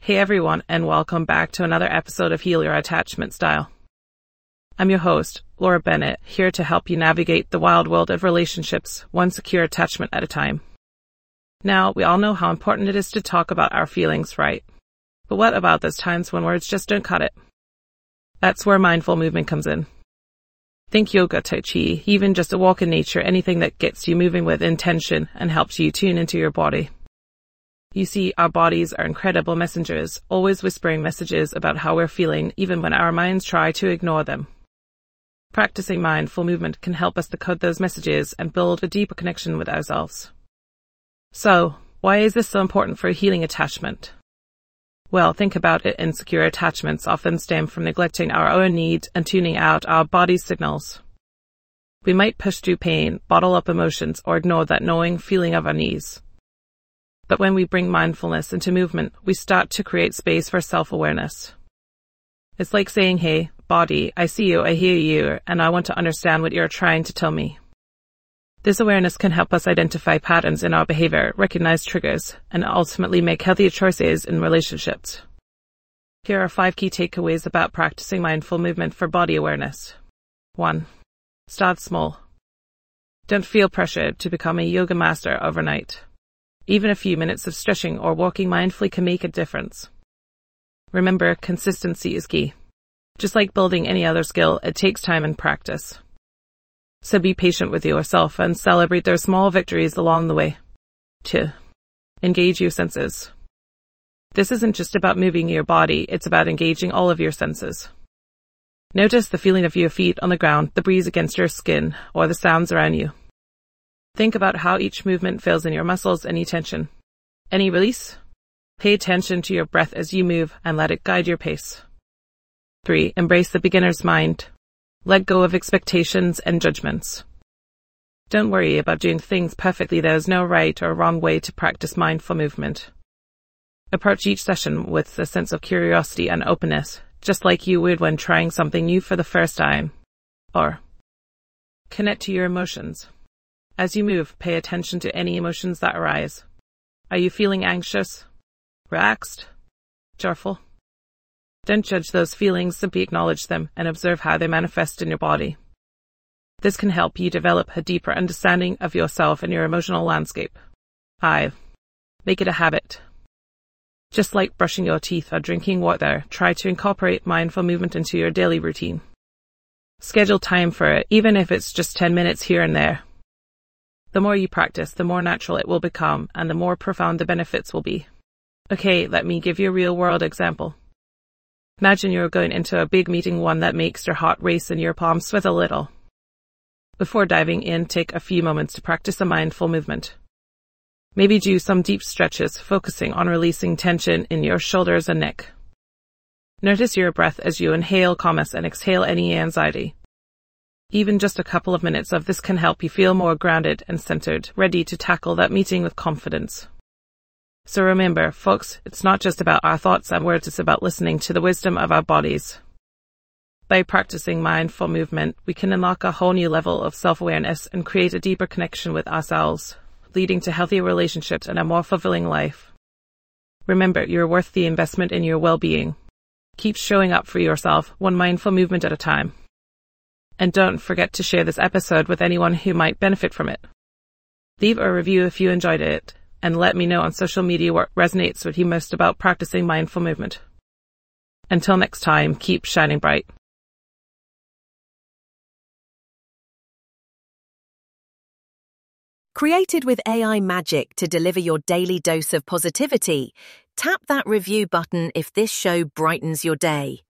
Hey everyone, and welcome back to another episode of Heal Your Attachment Style. I'm your host, Laura Bennett, here to help you navigate the wild world of relationships, one secure attachment at a time. Now, we all know how important it is to talk about our feelings, right? But what about those times when words just don't cut it? That's where mindful movement comes in. Think yoga, tai chi, even just a walk in nature, anything that gets you moving with intention and helps you tune into your body. You see, our bodies are incredible messengers, always whispering messages about how we're feeling, even when our minds try to ignore them. Practicing mindful movement can help us decode those messages and build a deeper connection with ourselves. So, why is this so important for a healing attachment? Well, think about it. Insecure attachments often stem from neglecting our own needs and tuning out our body's signals. We might push through pain, bottle up emotions, or ignore that knowing feeling of unease. But when we bring mindfulness into movement, we start to create space for self-awareness. It's like saying, hey, body, I see you, I hear you, and I want to understand what you're trying to tell me. This awareness can help us identify patterns in our behavior, recognize triggers, and ultimately make healthier choices in relationships. Here are 5 key takeaways about practicing mindful movement for body awareness. 1. Start small. Don't feel pressured to become a yoga master overnight. Even a few minutes of stretching or walking mindfully can make a difference. Remember, consistency is key. Just like building any other skill, it takes time and practice. So be patient with yourself and celebrate their small victories along the way. 2. Engage your senses. This isn't just about moving your body, it's about engaging all of your senses. Notice the feeling of your feet on the ground, the breeze against your skin, or the sounds around you. Think about how each movement feels in your muscles, any tension. Any release? Pay attention to your breath as you move and let it guide your pace. 3. Embrace the beginner's mind. Let go of expectations and judgments. Don't worry about doing things perfectly. There is no right or wrong way to practice mindful movement. Approach each session with a sense of curiosity and openness, just like you would when trying something new for the first time. Or connect to your emotions. As you move, pay attention to any emotions that arise. Are you feeling anxious, relaxed, joyful? Don't judge those feelings, simply acknowledge them and observe how they manifest in your body. This can help you develop a deeper understanding of yourself and your emotional landscape. 5. Make it a habit. Just like brushing your teeth or drinking water, try to incorporate mindful movement into your daily routine. Schedule time for it, even if it's just 10 minutes here and there. The more you practice, the more natural it will become, and the more profound the benefits will be. Okay, let me give you a real-world example. Imagine you're going into a big meeting, one that makes your heart race and your palms sweat a little. Before diving in, take a few moments to practice a mindful movement. Maybe do some deep stretches, focusing on releasing tension in your shoulders and neck. Notice your breath as you inhale calmness and exhale any anxiety. Even just a couple of minutes of this can help you feel more grounded and centered, ready to tackle that meeting with confidence. So remember, folks, it's not just about our thoughts and words, it's about listening to the wisdom of our bodies. By practicing mindful movement, we can unlock a whole new level of self-awareness and create a deeper connection with ourselves, leading to healthier relationships and a more fulfilling life. Remember, you're worth the investment in your well-being. Keep showing up for yourself, one mindful movement at a time. And don't forget to share this episode with anyone who might benefit from it. Leave a review if you enjoyed it, and let me know on social media what resonates with you most about practicing mindful movement. Until next time, keep shining bright. Created with AI magic to deliver your daily dose of positivity, tap that review button if this show brightens your day.